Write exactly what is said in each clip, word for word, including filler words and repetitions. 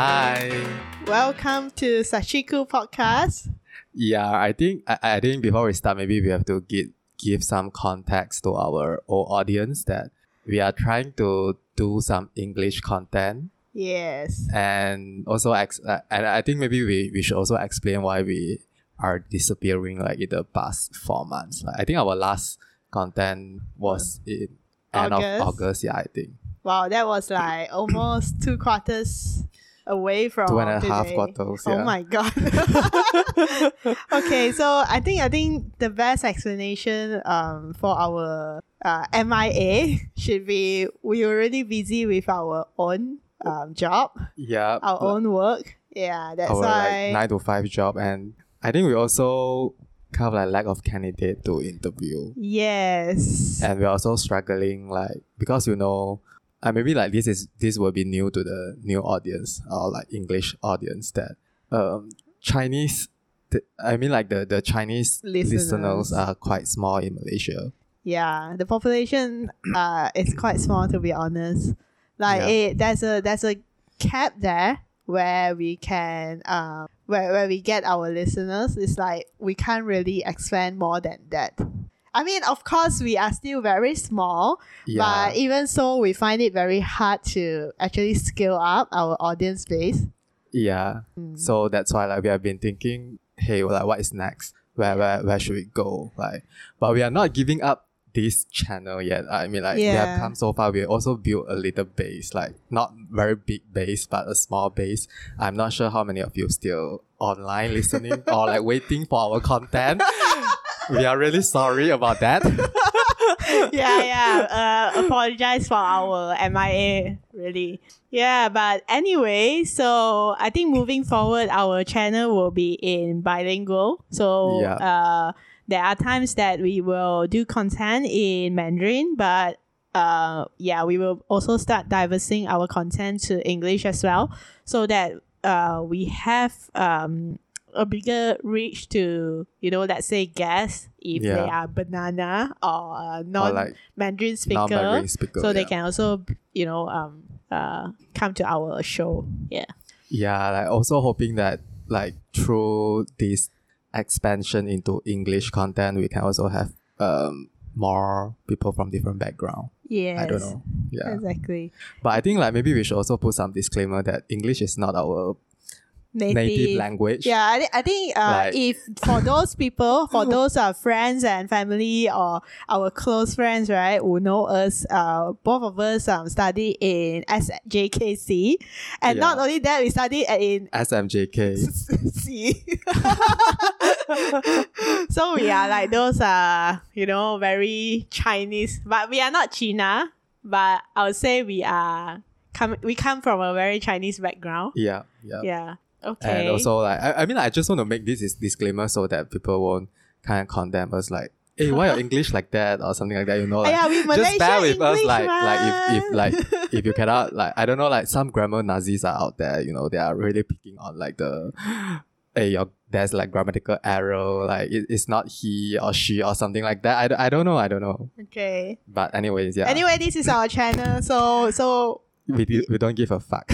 Hi. Welcome to Sachiku Podcast. Yeah, I think I, I think before we start, maybe we have to give give some context to our old audience that we are trying to do some English content, Yes. and also ex- uh, and I think maybe we, we should also explain why we are disappearing like in the past four months. Like, I think our last content was in end of August. August. Yeah, I think Wow, that was like almost two quarters away from two and a today. half quarters. Oh Yeah. my god. Okay, so I think I think the best explanation um for our uh, M I A should be we were really busy with our own um job, Yeah. our own work. Yeah, that's our why. like nine to five job, and I think we also kind of like lack of candidate to interview, Yes. and we're also struggling like because you know, uh, maybe like this is this will be new to the new audience or like English audience that um Chinese. th- I mean like the the Chinese Listeners. listeners are quite small in Malaysia. Yeah, the population uh is quite small, to be honest. Like Yeah. it, there's a there's a cap there where we can um where, where we get our listeners. It's like we can't really expand more than that. I mean, of course, we are still very small, Yeah. but even so, we find it very hard to actually scale up our audience base. Yeah. Mm. So that's why like we have been thinking, hey, well, like what is next? Where where where should we go? Like, but we are not giving up this channel yet. I mean, like we have Yeah. come so far. We also built a little base, like not very big base, but a small base. I'm not sure how many of you still online listening or like waiting for our content. We are really sorry about that. yeah, yeah. Uh, apologize for our M I A, really. Yeah, but anyway, so I think moving forward, our channel will be in bilingual. So Yeah. uh, there are times that we will do content in Mandarin, but uh, yeah, we will also start diversing our content to English as well, so that uh, we have um a bigger reach to, you know, let's say guests if they Yeah. are banana or uh, Or non like Mandarin speaker, non-Mandarin speaker. so they yeah. can also, you know, um uh come to our show. Yeah. Yeah, like also hoping that like through this expansion into English content, we can also have um more people from different background. Yes. I don't know. Yeah. Exactly. But I think like maybe we should also put some disclaimer that English is not our Native, native language. Yeah, I, thi- I think uh, Like- if for those people, for those uh, friends and family or our close friends, right, who know us, uh, both of us um study in S J K C, and not Yeah. only that, we study in S M J K. C. So we are like those uh you know, very Chinese, but we are not China, but I would say we are come we come from a very Chinese background. Yeah, yeah. Yeah. Okay. And also like I, I mean I just want to make this is disclaimer so that people won't kind of condemn us like, hey, why your English like that or something like that, you know, like yeah, we just Malaysia bear with us English, like like if, if man. like if you cannot like I don't know, like some grammar Nazis are out there, you know, they are really picking on like the hey your there's like grammatical error, like it, it's not he or she or something like that. I, d- I don't know, I don't know. Okay. But anyways, yeah. Anyway, this is our channel, so so we, do, we don't give a fuck.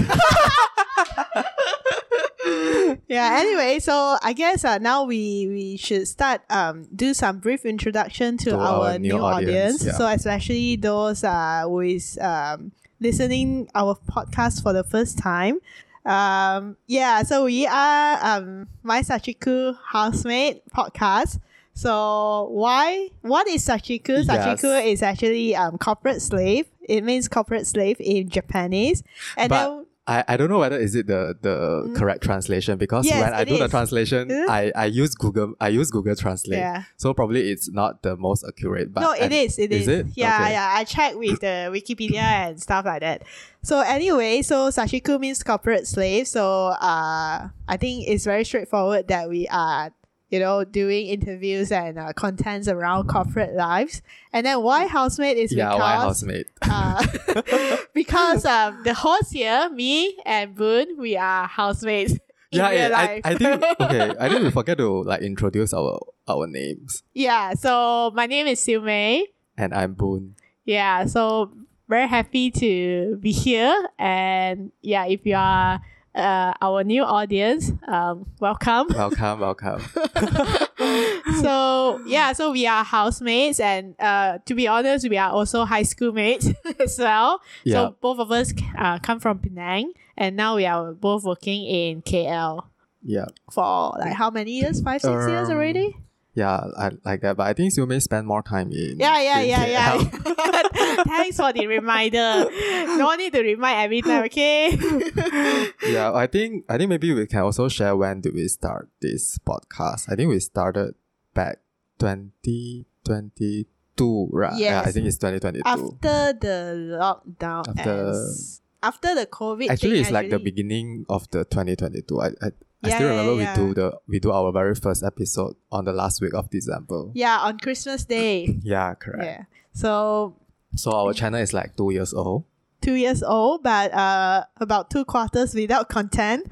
yeah. Anyway, so I guess uh, now we we should start um do some brief introduction to, To our, our new, new audience. audience, yeah. So especially those uh who is um listening our podcast for the first time. Um yeah, so we are um My Sachiku Housemate podcast. So why what is Sachiku? Yes. Sachiku is actually um corporate slave. It means corporate slave in Japanese. And But then I, I don't know whether is it the, the correct translation because Yes, when I it do the is. translation, Is it? I, I use Google I use Google Translate. Yeah. So probably it's not the most accurate. But no, it and- is. It is. Is it? Yeah, Okay. yeah. I checked with the Wikipedia and stuff like that. So anyway, so Sachiku means corporate slave. So uh, I think it's very straightforward that we are, you know, doing interviews and uh, contents around corporate lives. And then why housemate is Yeah, because why housemate? uh, because um, the host here, me and Boon, we are housemates. in Yeah, real yeah I, life. I think okay. I think we forget to like introduce our our names. Yeah, so my name is Siu Mei. And I'm Boon. Yeah, so very happy to be here. And yeah, if you are uh, our new audience, um, welcome. Welcome, welcome. So yeah, so we are housemates, and uh, to be honest, we are also high school mates as well. Yeah. So both of us uh, come from Penang, and now we are both working in K L Yeah. for like how many years? Five, six years Um, already? Yeah, I like that. But I think you may spend more time in. Yeah, yeah, in yeah, K yeah. L. Thanks for the reminder. No need to remind every time, okay? Yeah, I think I think maybe we can also share when did we start this podcast. I think we started back twenty twenty-two, right? Yeah, I Yes. think it's twenty twenty-two. After the lockdown, After- as, after the COVID Actually, thing, it's like the actually- beginning of the twenty twenty-two. I I, I Yeah, still yeah, remember yeah. we do the we do our very first episode on the last week of December. Yeah, on Christmas Day. Yeah, correct. Yeah. So So our channel is like two years old. two years old, but uh, about two quarters without content.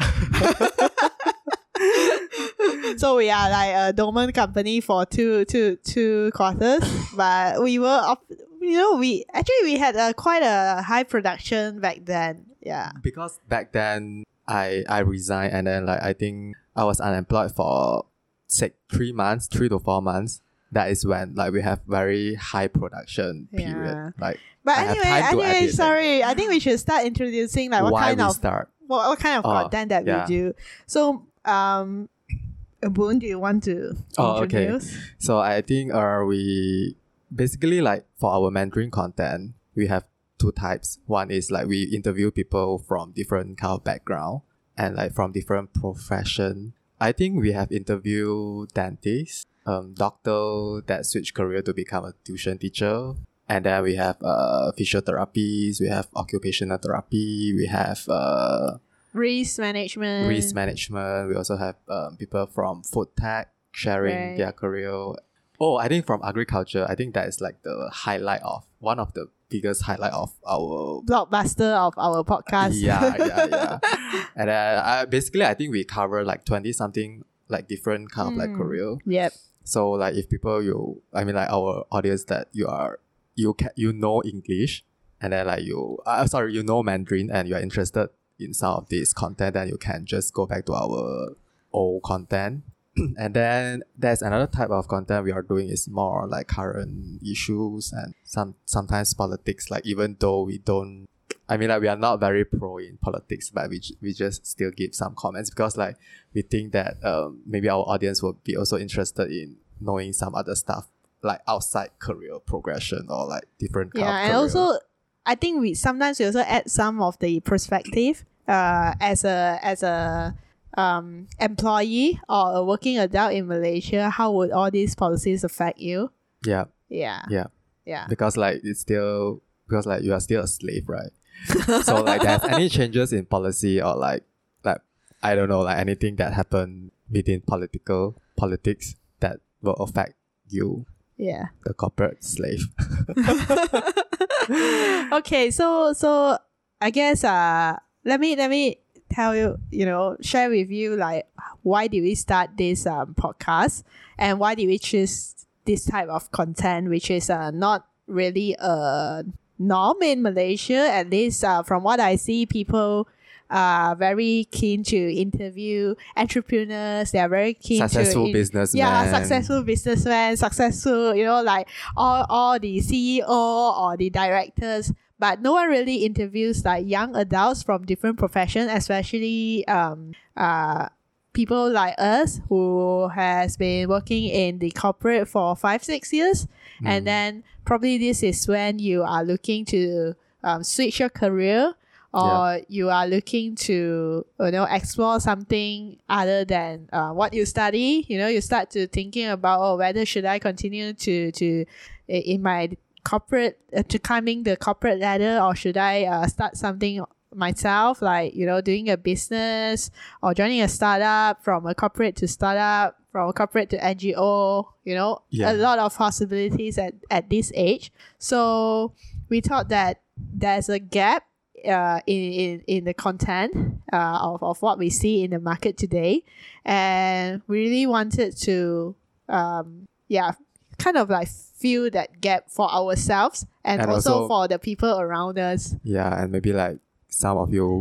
So we are like a dormant company for two, two, two quarters, but we were, up, you know, we actually we had a quite a high production back then. Yeah. Because back then I I resigned and then like I think I was unemployed for say three months, three to four months. That is when like we have very high production period. Yeah. Like But I have anyway, time to anyway, edit, sorry. I think we should start introducing like what why kind we of start. what, what kind of Oh, content that yeah. we do. So, um, Boon, do you want to Oh, okay. introduce? So I think uh we basically like for our Mandarin content, we have two types. One is like we interview people from different kind of background and like from different profession. I think we have interviewed dentists, um, doctor that switch career to become a tuition teacher. And then we have uh physiotherapies, we have occupational therapy, we have uh Risk management. risk management. We also have um, people from food tech sharing Right. their career. Oh, I think from agriculture, I think that is like the highlight of one of the biggest highlight of our Blockbuster of our podcast. yeah yeah yeah. And then uh, basically, I think we cover like twenty something like different kind of like Mm. career. Yep. So like if people you, I mean like our audience that you are you can you know English and then like you uh, sorry you know Mandarin and you are interested in some of this content, then you can just go back to our old content. And then there's another type of content we are doing is more like current issues and some sometimes politics. Like even though we don't, I mean like we are not very pro in politics, but we j- we just still give some comments because like we think that um maybe our audience will be also interested in knowing some other stuff like outside career progression or like different kind Yeah, of and career. also I think we sometimes we also add some of the perspective uh as a as a um employee or a working adult in Malaysia. How would all these policies affect you? yeah Yeah. yeah Yeah. because like it's still because like you are still a slave, right? So like there's any changes in policy or like like I don't know like anything that happened within political politics that will affect you, Yeah. the corporate slave. Okay, so so I guess uh let me let me tell you, you know, share with you like why did we start this um podcast and why did we choose this type of content which is uh not really a norm in Malaysia, at least uh, from what I see. People are very keen to interview entrepreneurs. They are very keen Successful to in- businessmen. yeah, successful businessmen, successful, you know, like all, all the C E O or the directors. But no one really interviews like young adults from different professions, especially um uh people like us who has been working in the corporate for five, six years. And then probably this is when you are looking to um, switch your career, or you are looking to, you know, explore something other than uh, what you study. You know, you start to thinking about, oh, whether should I continue to to in my corporate uh, to climbing the corporate ladder, or should I uh, start something myself, like, you know, doing a business or joining a startup, from a corporate to startup, from a corporate to N G O, you know, Yeah. a lot of possibilities at, at this age. So we thought that there's a gap uh, in, in, in the content uh, of, of what we see in the market today. And we really wanted to, um, yeah, kind of like fill that gap for ourselves and, And also, also- for the people around us. Yeah, and maybe like some of you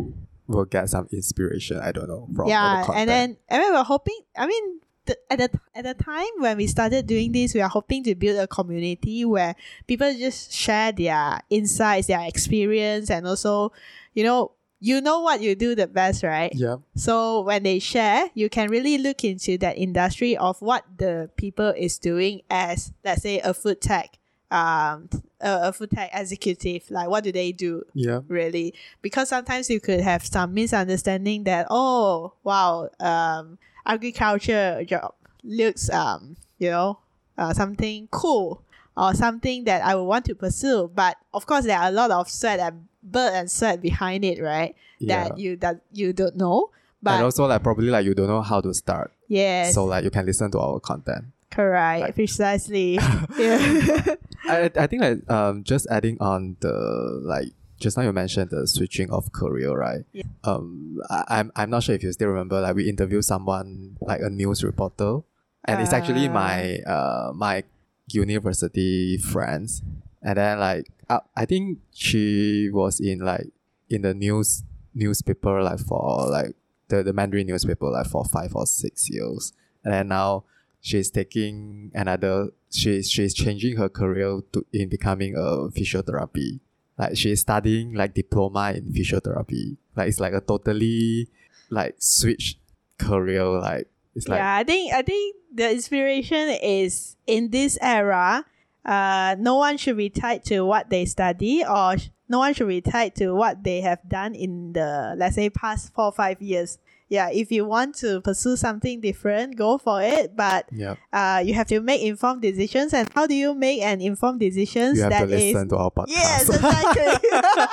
will get some inspiration. I don't know from yeah, the content. and then and then we're hoping. I mean, the, at the at the time when we started doing this, we are hoping to build a community where people just share their insights, their experience, and also, you know, you know what you do the best, right? yeah, So when they share, you can really look into that industry of what the people is doing as, let's say, a food tech, um, a, a food tech executive. Like, what do they do? yeah, Really, because sometimes you could have some misunderstanding that, oh wow, um agriculture job looks um you know uh, something cool or something that I would want to pursue, but of course there are a lot of sweat and blood and sweat behind it, right? yeah. That you that you don't know, but and also like probably like you don't know how to start. yes, So like you can listen to our content. correct, like- precisely. Yeah. I I think like um just adding on the like just now you mentioned the switching of career, right? Yeah. Um I, I'm I'm not sure if you still remember, like we interviewed someone like a news reporter, and it's actually Uh. my uh my university friends. And then like uh, I think she was in like in the news newspaper like for like the, the Mandarin newspaper like for five or six years. And then now she's taking another she's she's changing her career to in becoming a physiotherapy. Like she's studying like diploma in physiotherapy. Like it's like a totally like switch career. Like it's like yeah, I think I think the inspiration is in this era. Uh, no one should be tied to what they study, or sh- no one should be tied to what they have done in the, let's say, past four or five years. Yeah, if you want to pursue something different, go for it. But yeah. uh, you have to make informed decisions. And how do you make an informed decisions? You have that to listen is to our podcast. Yes, exactly.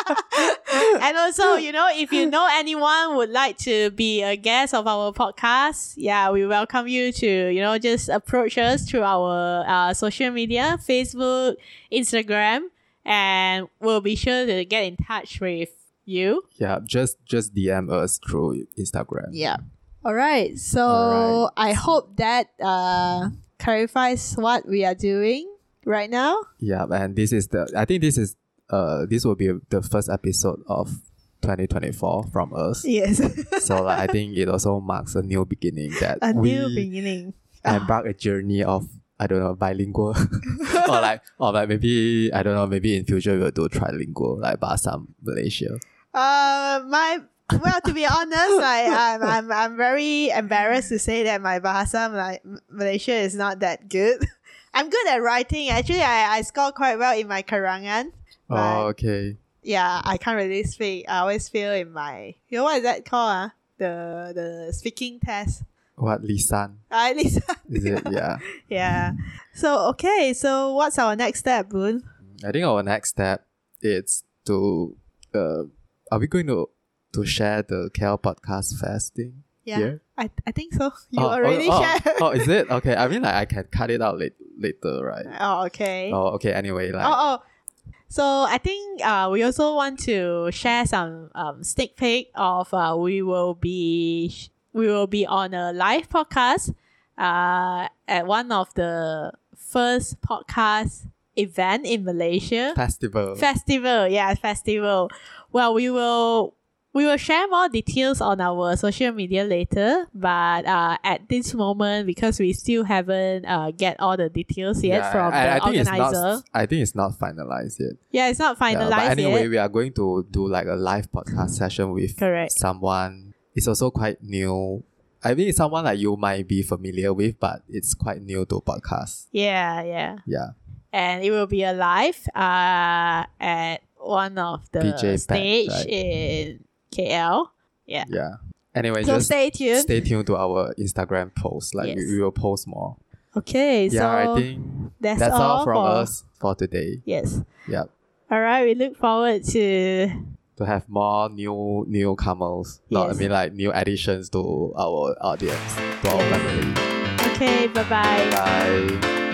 And also, you know, if you know anyone would like to be a guest of our podcast, yeah, we welcome you to, you know, just approach us through our uh, social media, Facebook, Instagram, and we'll be sure to get in touch with you. Yeah, just just D M us through Instagram. Yeah. All right. So All right. I hope that uh, clarifies what we are doing right now. Yeah, and this is the I think this is uh this will be the first episode of twenty twenty-four from us. Yes. So like I think it also marks a new beginning that A we new beginning. embark a journey of I don't know bilingual or like or like maybe I don't know maybe in future we'll do trilingual like Bahasa Malaysia. Uh, my well, to be honest, like I'm, I'm, I'm very embarrassed to say that my Bahasa like Malaysia is not that good. I'm good at writing. Actually, I, I score quite well in my karangan. But Oh, okay. yeah, I can't really speak. I always fail in my, you know what is that called? Uh? The the speaking test. What lisan? Uh, at least, Is it? Yeah. yeah. So okay, so what's our next step, Boon? I think our next step is to uh are we going to to share the K L Podcast Fest thing? Yeah, here? I I think so. You Oh, already oh, shared. Oh, oh, is it? Okay. I mean like I can cut it out late, later, right? Oh, okay. Oh, okay. Anyway, like Oh, oh. So I think uh, we also want to share some um, sneak peek of uh, we will be sh- we will be on a live podcast uh, at one of the first podcast event in Malaysia. festival. Festival, yeah, festival. Well, we will we will share more details on our social media later, but uh, at this moment, because we still haven't uh, get all the details yet Yeah, from I, the I think organizer. It's not, I think it's not finalized yet. Yeah, it's not Yeah, finalized but anyway, yet. we are going to do like a live podcast session with Correct. someone. It's also quite new. I mean, it's someone like you might be familiar with, but it's quite new to podcast. Yeah, yeah. Yeah. And it will be a live uh, at one of the P J Pack, stage right? in K L. Yeah. Yeah. Anyway, So just stay tuned. stay tuned to our Instagram post. Like Yes. we, we will post more. Okay, Yeah, so I think that's, that's all, all from for, us for today. Yes. Yeah. All right, we look forward to To have more new newcomers. Not I Yes. mean like new additions to our audience, to our Yes. family. Okay, bye-bye. Bye.